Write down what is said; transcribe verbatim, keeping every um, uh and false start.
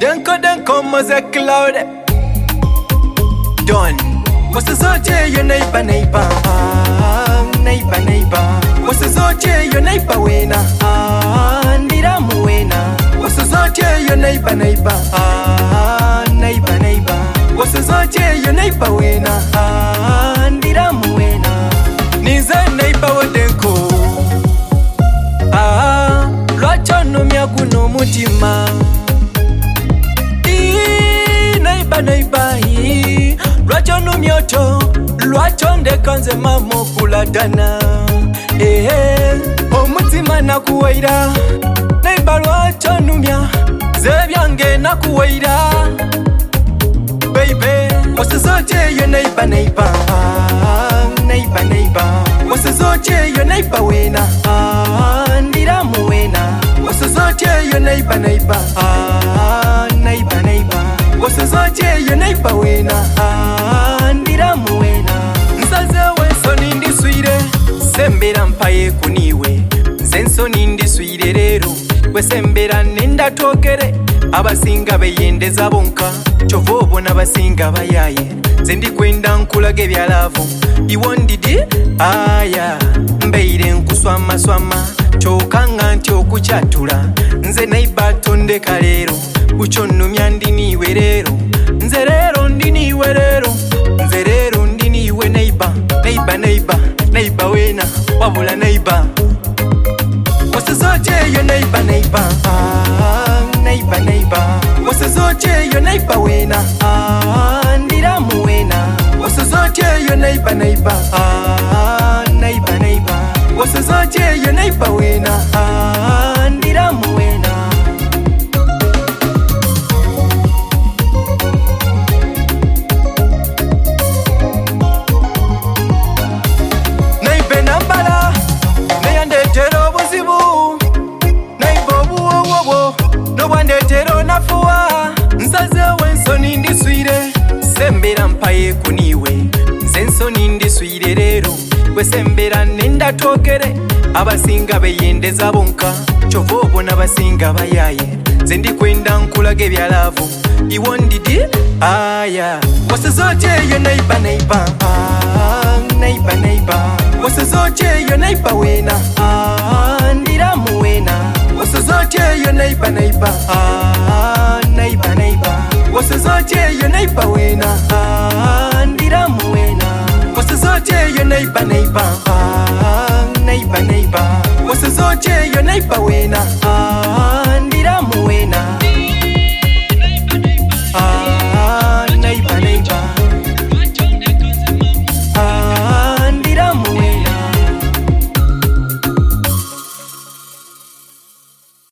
Denko denko moze cloud Done. What's the zoche your neighbor neighbor neighbor neighbor. What's the zoche your neighbor wena ndira muwena. What's the zoche your neighbor neighbor neighbor neighbor. What's the zoche your neighbor wena ndira muwena. Nize neighbor wodenko ah lwacho numya kuno mutima. Neighbor neighbor hi lwacho numyoto lwacho ndekanze mamo kuladana. Eh omutima nakuwaira neighbor lwacho numya zebyange nakuwaira. Baby what's the zoche your neighbor neighbor neighbor neighbor. What's the zoche your neighbor wena ndira muwena. What's the zoche your neighbor neighbor neighbor neighbor. What's the zoche your neighbor wena ndira muwena. Nsaze wenso nindi swire sembera mpaye kuniwe. Nsenso nindi swire rero wesembera nenda tokere. Abasinga beyendeza bonka chovobo n'abasinga bayaye. Zendi kwenda nkulage byalavu iwondidi aya mbeire nkuswama swama chokanga nti okuchatula. Nze neighbor tondeka lero kuchonnumya ndiniwe rero. Nze rero ndiniwe rero. Nze rero ndiniwe neighbor neighbor neighbor neighbor wena wabula neighbor. What's the zoche your neighbor neighbor neighbor neighbor. What's the zoche your neighbor wena ndira muwena. What's the zoche your neighbor neighbor neighbor neighbor. What's the zoche your neighbor wena ndira muwena. Neighbor nambala neyandetera obuzibu. Neighbor obuwowowo nobwandetera nafuwa. Nsaze wenso nindi swire sembera mpaye kuniwe. Nsenso nindi swire rero wesembera nenda tokere. Abasinga beyendeza bonka chovobo n'abasinga bayaye. Zendi kwenda nkulage byalavu iwondidi aya. What's the zoche your neighbor neighbor neighbor neighbor. What's the zoche your neighbor wena ndira muwena. What's the zoche your neighbor neighbor neighbor neighbor. What's the zoche your neighbor wena ndira muwena. What's the zoche your neighbor neighbor neighbor neighbor. What's the zoche your neighbor wena